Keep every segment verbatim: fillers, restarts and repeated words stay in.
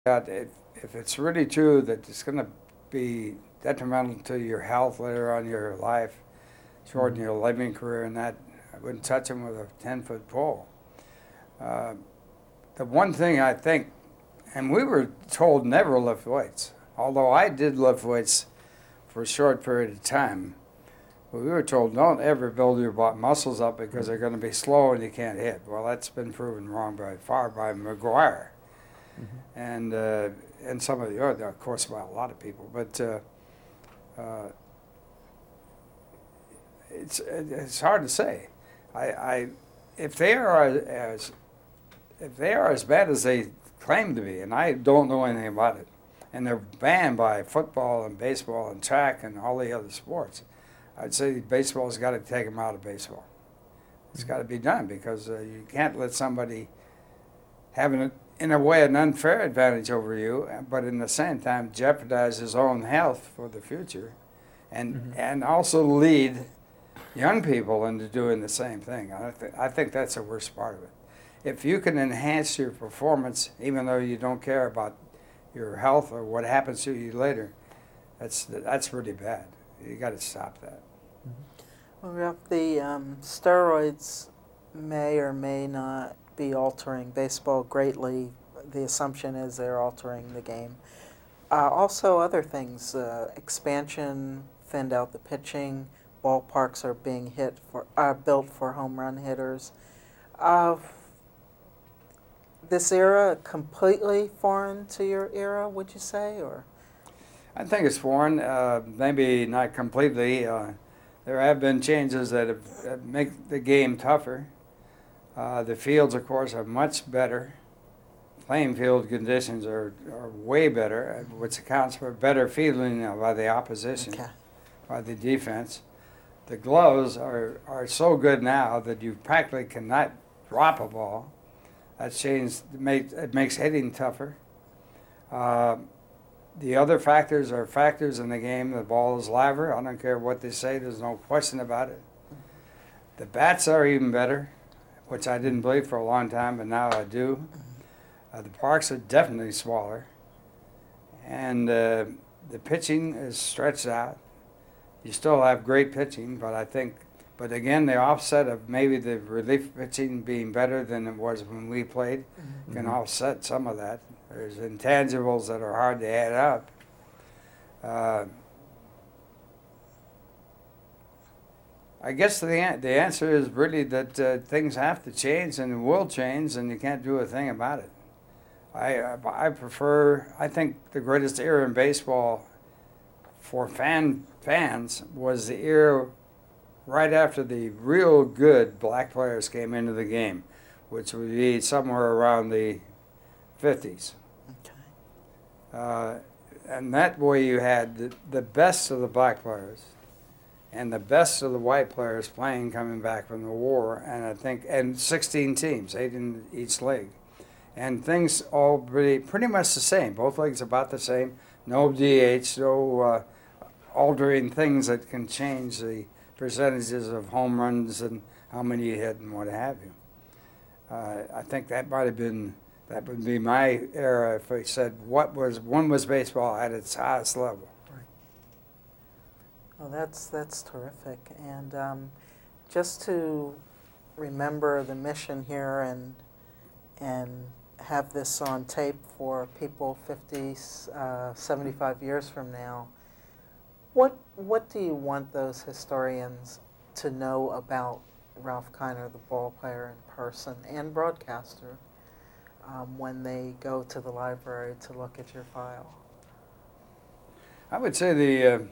out if, if it's really true that it's going to be detrimental to your health later on in your life, shorten your living career, and that, I wouldn't touch them with a ten foot pole. Uh, the one thing I think, and we were told never lift weights, although I did lift weights for a short period of time. But we were told don't ever build your muscles up because they're going to be slow and you can't hit. Well, that's been proven wrong by far by McGuire. Mm-hmm. and uh, and some of the other, of course, by a lot of people. But uh, uh, it's it's hard to say. I, I if they are as if they are as bad as they claim to be, and I don't know anything about it, and they're banned by football and baseball and track and all the other sports, I'd say baseball's got to take them out of baseball. It's got to be done because uh, you can't let somebody have an in a way, an unfair advantage over you, but in the same time jeopardize his own health for the future, and mm-hmm. and also lead young people into doing the same thing. I, th- I think that's the worst part of it. If you can enhance your performance, even though you don't care about your health or what happens to you later, that's that's really bad. You got to stop that. Well, Ralph, the um, steroids may or may not be altering baseball greatly. The assumption is they're altering the game. Uh, also, other things, uh, expansion thinned out the pitching. Ballparks are being hit for uh, built for home run hitters. Uh, this era completely foreign to your era, would you say, or? I think it's foreign. Uh, maybe not completely. Uh, there have been changes that have, that make the game tougher. Uh, the fields, of course, are much better. Playing field conditions are, are way better, which accounts for better fielding by the opposition, okay. by the defense. The gloves are, are so good now that you practically cannot drop a ball. That's changed. It makes, it makes hitting tougher. Uh, the other factors are factors in the game. The ball is liver. I don't care what they say. There's no question about it. The bats are even better, which I didn't believe for a long time, but now I do. Uh, the parks are definitely smaller, and uh, the pitching is stretched out. You still have great pitching, but I think, but again, the offset of maybe the relief pitching being better than it was when we played mm-hmm. can offset some of that. There's intangibles that are hard to add up. Uh, I guess the the answer is really that uh, things have to change and will change, and you can't do a thing about it. I I prefer. I think the greatest era in baseball for fan fans was the era right after the real good black players came into the game, which would be somewhere around the fifties. Okay. Uh, and that way you had the, the best of the black players and the best of the white players playing coming back from the war, and I think and sixteen teams, eight in each league. And things all pretty, pretty much the same. Both leagues about the same. No D H, no uh, altering things that can change the percentages of home runs and how many you hit and what have you. Uh, I think that might have been, that would be my era if we said what was, when was baseball at its highest level. Right. Well, that's, that's terrific. And um, just to remember the mission here and and have this on tape for people fifty, uh, seventy-five years from now, what what do you want those historians to know about Ralph Kiner, the ball player in person and broadcaster, um, when they go to the library to look at your file? I would say the uh,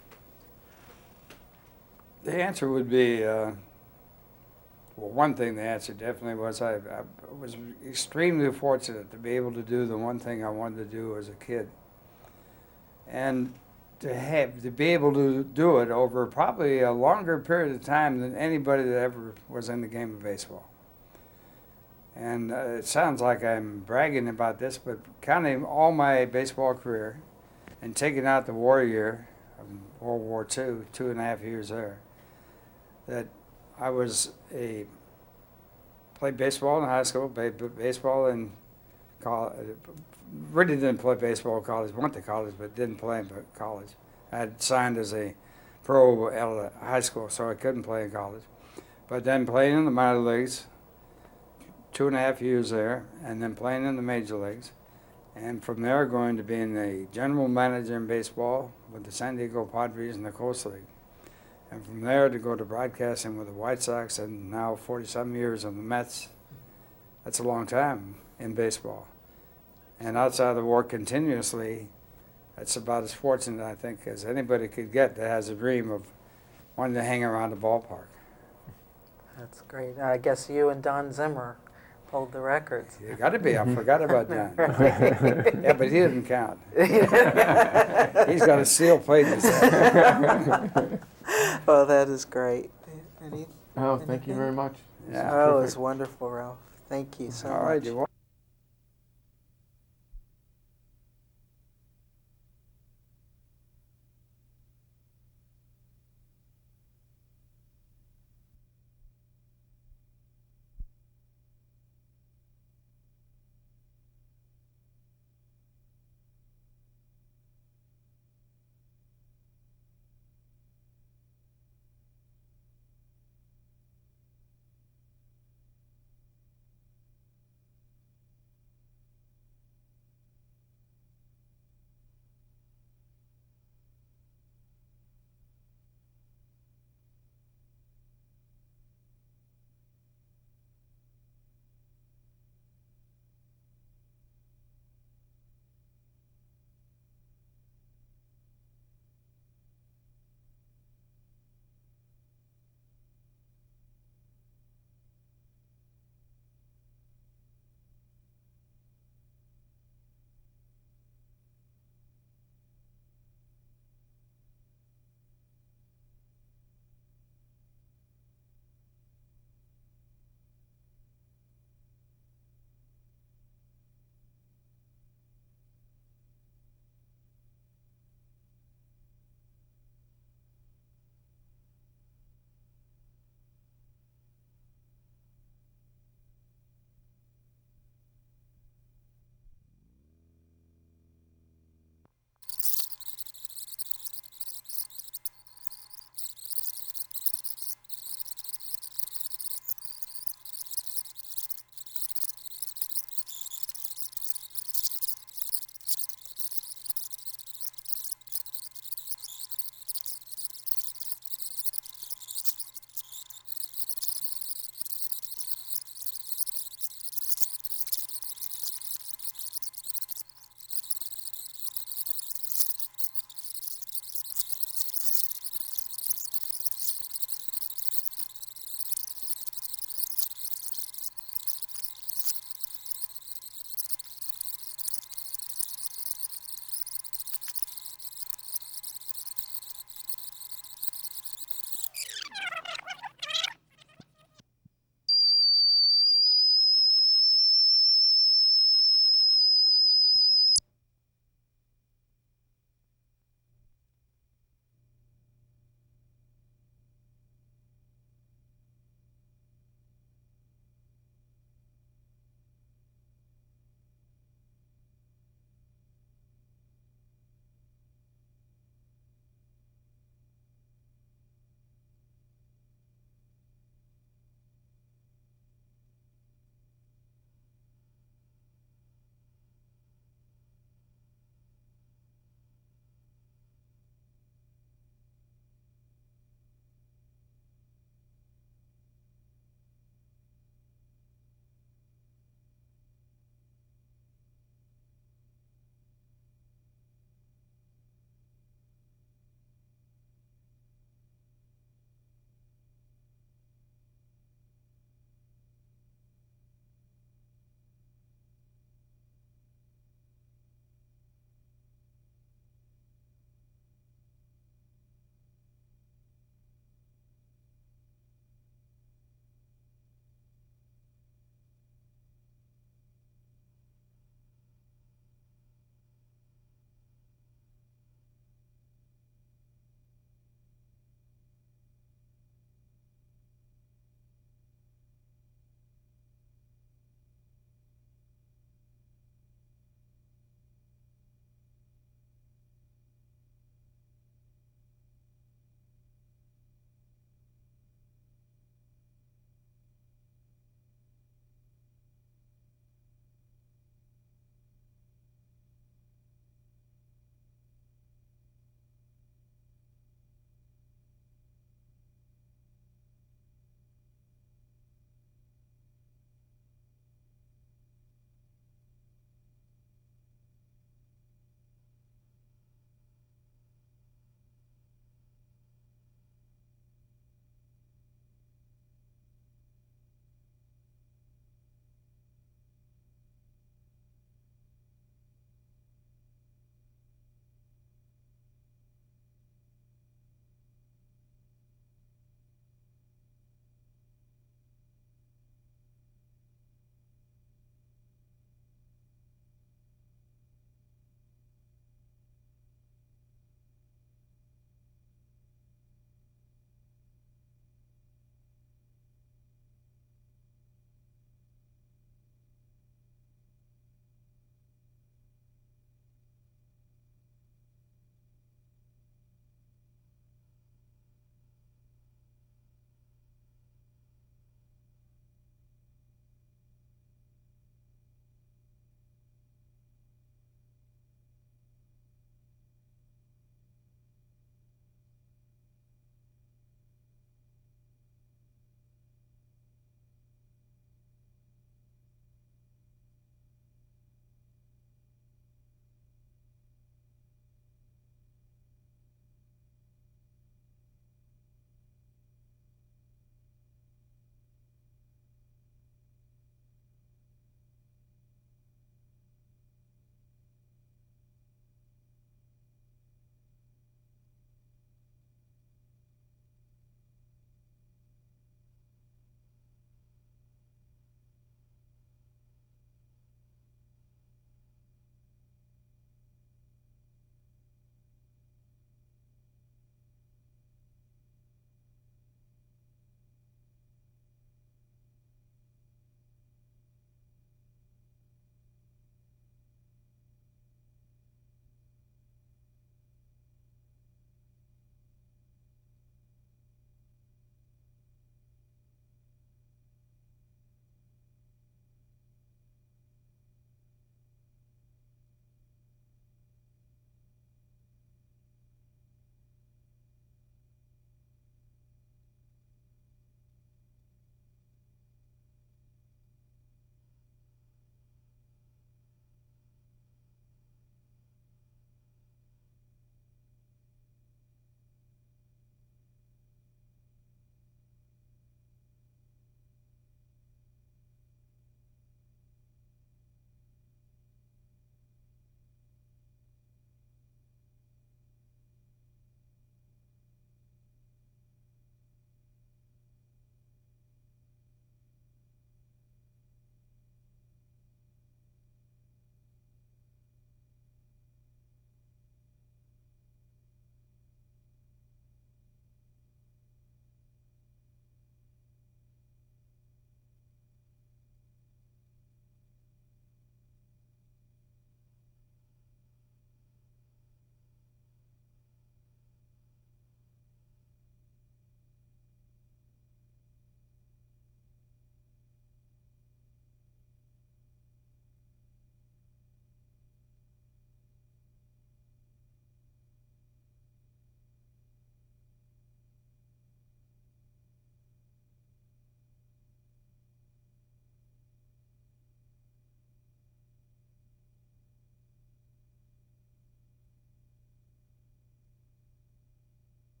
the answer would be, uh, well, one thing the answer definitely was I, I was extremely fortunate to be able to do the one thing I wanted to do as a kid. And to have to be able to do it over probably a longer period of time than anybody that ever was in the game of baseball. And uh, it sounds like I'm bragging about this, but counting all my baseball career and taking out the war year of World War Two, two and a half years there, that I was a played baseball in high school, played baseball in college, really didn't play baseball at college, went to college, but didn't play in college. I had signed as a pro at high school, so I couldn't play in college. But then playing in the minor leagues, two and a half years there, and then playing in the major leagues. And from there, going to being the general manager in baseball with the San Diego Padres in the Coast League. And from there to go to broadcasting with the White Sox, and now forty-some years in the Mets. That's a long time in baseball. And outside of the work continuously, that's about as fortunate, I think, as anybody could get that has a dream of wanting to hang around the ballpark. That's great. I guess you and Don Zimmer hold the records. You got to be. I forgot about John. Yeah, but he didn't count. He's got a seal plate. Oh, that is great. Any, Oh, thank you very much. Yeah. oh, it was wonderful, Ralph. Thank you so All much. right, you